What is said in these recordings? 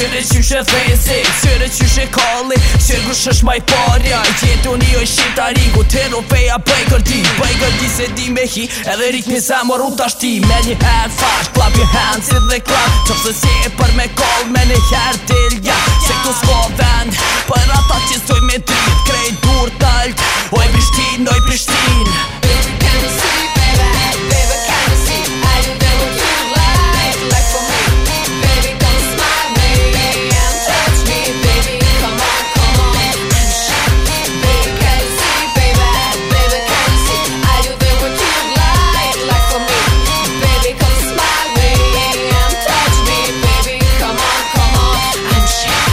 Qyre qyshe thesi, qyre qyshe kalli, qyre kush është maj parja. Jetu një oj shqiptari, ku tero feja bëj gërdi se di me hi, edhe ritmi se mor unë tashti. Me një herë fash, clap your hands in the club, qofse si e për me call, me një herë tilja. Se këtu s'ko vend, për ata që stoj me drit, krejt dur talt, oj Prishtin, oj Prishtin. Baby, can you see, baby? Baby, can you see? I do that what you like for me. Baby, come smile me and touch me, baby. Come on and shake. Baby, can you see, baby? Baby, can you see? I do that what you like for me. Baby, come smile me and touch me, baby. Come on and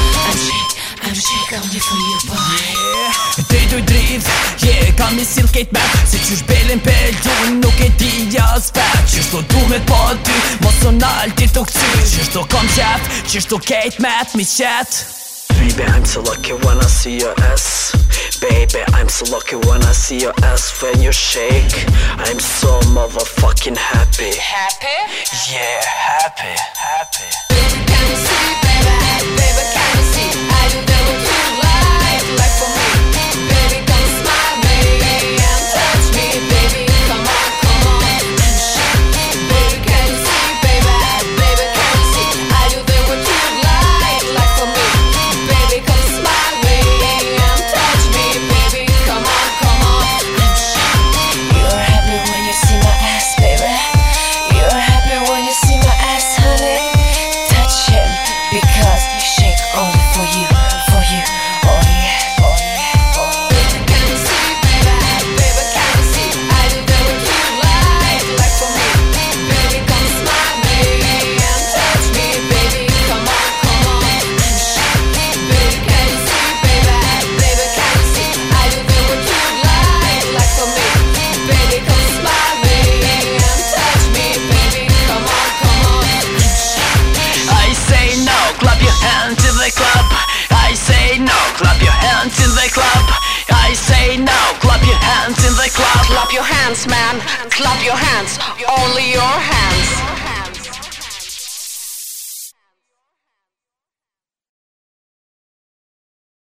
shake only for you, boy. Drejtoj drit, kam i sill kejt me, se qysh belin për du nuk e di jas vet. Qyshto du me t'pa ty, mos o nal ti t'u këcy. Qyshto kom qef, qyshto kejt met mi qet. Baby, I'm so lucky when I see your ass. Baby, I'm so lucky when I see your ass when you shake. I'm so motherfucking happy. Happy? Yeah, happy. Baby, can you see, baby? Baby, can you see? I do that what you like for me. Baby, come smile me and touch me, baby. Come on and shake. Baby, can you see, baby? Baby, can you see? I do that what you like for me. Baby, come smile me and touch me, baby. Come on and shake. You're happy when you see my ass, baby. You're happy when you see my ass, honey. Touch him because you shake only for you. Oh yeah. Baby, can you see, baby? Baby, can you see? I do that what you like for me. Baby, come smile me and touch me, baby. Come on and shake. Baby, can you see, baby? Baby, can you see? I do that what you like for me. Baby, come smile me and touch me, baby. Come on and shake. I say no, clap your hands in the club. I say no, clap your hands in the club. I say no, clap your hands in the club. Clap your hands, man. Clap your hands. Only your hands.